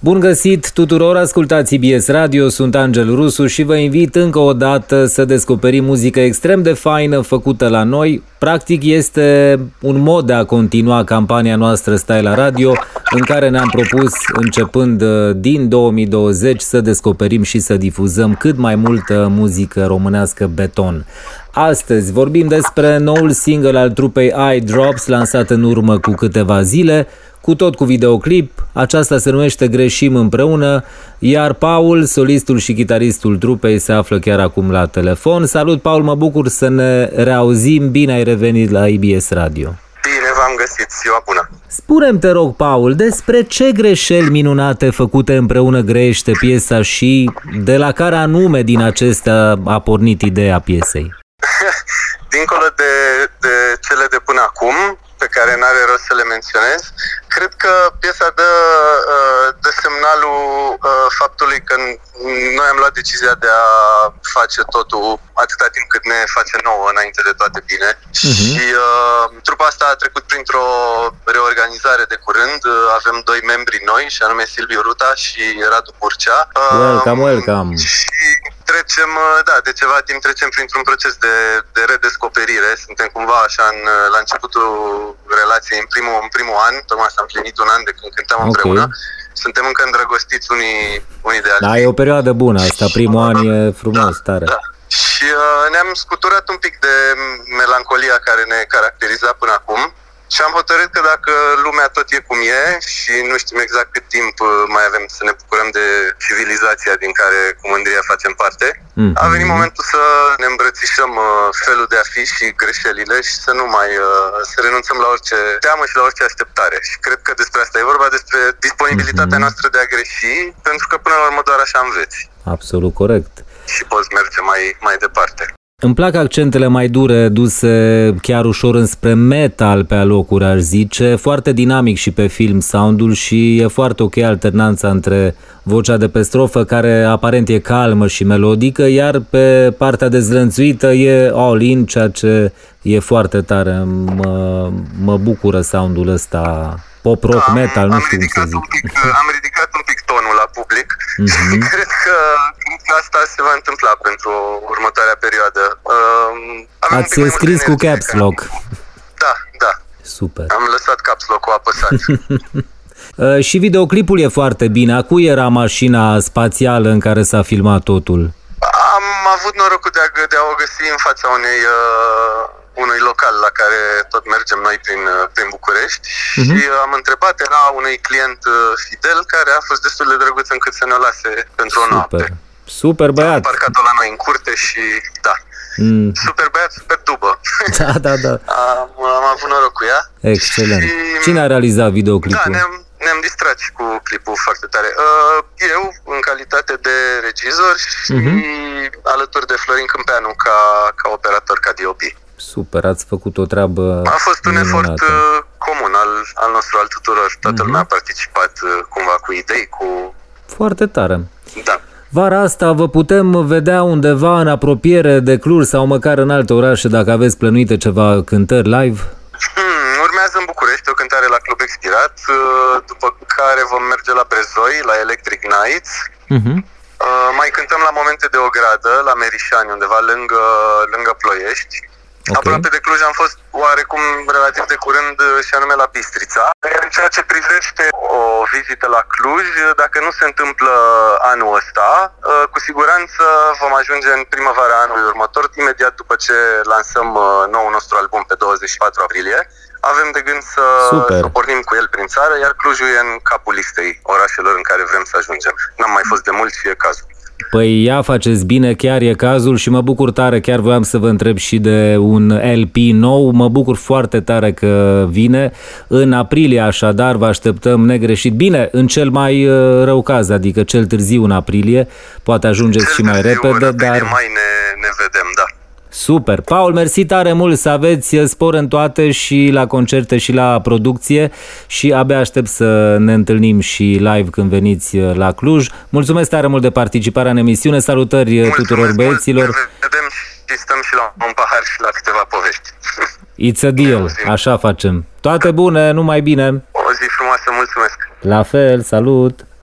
Bun găsit tuturor, ascultați IBS Radio, sunt Angel Rusu și vă invit încă o dată să descoperim muzică extrem de faină făcută la noi. Practic este un mod de a continua campania noastră Stai la Radio, în care ne-am propus, începând din 2020, să descoperim și să difuzăm cât mai multă muzică românească beton. Astăzi vorbim despre noul single al trupei Eye Drops, lansat în urmă cu câteva zile, cu videoclip. Aceasta se numește Greșim împreună, iar Paul, solistul și chitaristul trupei, se află chiar acum la telefon. Salut, Paul, mă bucur să ne reauzim. Bine ai revenit la IBS Radio. Bine v-am găsit, ziua bună. Spune-mi, te rog, Paul, despre ce greșeli minunate făcute împreună grește piesa și de la care anume din acestea a pornit ideea piesei? Dincolo de cele de până acum, pe care n-are rost să le menționez, cred că piesa dă semnalul faptului că noi am luat decizia de a face totul atâta timp cât ne face nouă, înainte de toate bine. Și trupa asta a trecut printr-o reorganizare de curând. Avem doi membri noi, și anume Silviu Ruta și Radu Burcea. Welcome! Și trecem, de ceva timp trecem printr-un proces de redescoperire. Suntem cumva așa la începutul relației, în primul an. Tocmai s-a împlinit un an de când cântăm împreună. Suntem încă îndrăgostiți unii de alții. Da, e o perioadă bună asta, primul an e frumos, tare. Da. Și ne-am scuturat un pic de melancolia care ne caracteriza până acum. Și am hotărât că dacă lumea tot e cum e și nu știm exact cât timp mai avem să ne bucurăm de civilizația din care cu mândrie facem parte, a venit momentul să ne îmbrățișăm felul de a fi și greșelile și să renunțăm la orice teamă și la orice așteptare. Și cred că despre asta e vorba, despre disponibilitatea noastră de a greși, pentru că până la urmă doar așa înveți. Absolut corect. Și poți merge mai departe. Îmi plac accentele mai dure, duse chiar ușor înspre metal pe alocuri, aș zice. Foarte dinamic și pe film sound-ul și e foarte ok alternanța între vocea de pe strofă, care aparent e calmă și melodică, iar pe partea dezlănțuită e all-in, ceea ce e foarte tare. Mă bucură sound-ul ăsta pop-rock, metal, nu știu cum să zic. Am ridicat un pic tonul la public și cred că asta se va întâmpla pentru următoarea perioadă. Ați scris cu caps lock. Da. Super. Am lăsat caps lock-ul apăsat. Și videoclipul e foarte bine. A cui era mașina spațială în care s-a filmat totul? Am avut norocul de a o găsi în fața unui local la care tot mergem noi prin București și am întrebat, era unui client fidel care a fost destul de drăguț încât să ne lase pentru o noapte. Super băiat! Am parcat-o la noi în curte și da, super băiat, super dubă. Da. Am avut noroc cu ea. Excelent. Și Cine a realizat videoclipul? Da, ne-am distrat și cu clipul foarte tare. Eu, în calitate de regizor și alături de Florin Câmpeanu ca operator, ca DOP. Super, ați făcut o treabă A fost un minunată. efort comun al nostru, al tuturor. Toată lumea a participat cumva cu idei, cu... Foarte tare. Da. Vara asta vă putem vedea undeva în apropiere de Cluj sau măcar în alte orașe, dacă aveți plănuite ceva cântări live? Urmează în București o cântare la Club Expirat, după care vom merge la Brezoi, la Electric Nights. Mai cântăm la Momente de Ogradă, la Merișani, undeva lângă Ploiești. Aproape de Cluj am fost oarecum relativ de curând, și anume la Bistrița. În ceea ce privește o vizită la Cluj, dacă nu se întâmplă anul ăsta, cu siguranță vom ajunge în primăvara anului următor, imediat după ce lansăm noul nostru album pe 24 aprilie. Avem de gând să pornim cu el prin țară, iar Clujul e în capul listei orașelor în care vrem să ajungem. N-am mai fost de mult și e cazul. Păi ia faceți bine, chiar e cazul și mă bucur tare, chiar voiam să vă întreb și de un LP nou, mă bucur foarte tare că vine în aprilie, așadar vă așteptăm negreșit. Bine, în cel mai rău caz, adică cel târziu în aprilie, poate ajungeți și mai repede, dar... mai ne vedem, da. Super! Paul, mersi tare mult, să aveți spor în toate și la concerte și la producție și abia aștept să ne întâlnim și live când veniți la Cluj. Mulțumesc tare mult de participarea în emisiune, salutări tuturor băieților. Ne vedem și stăm și la un pahar și la câteva povești. It's a deal, așa facem. Toate bune, numai bine! O zi frumoasă, mulțumesc! La fel, salut!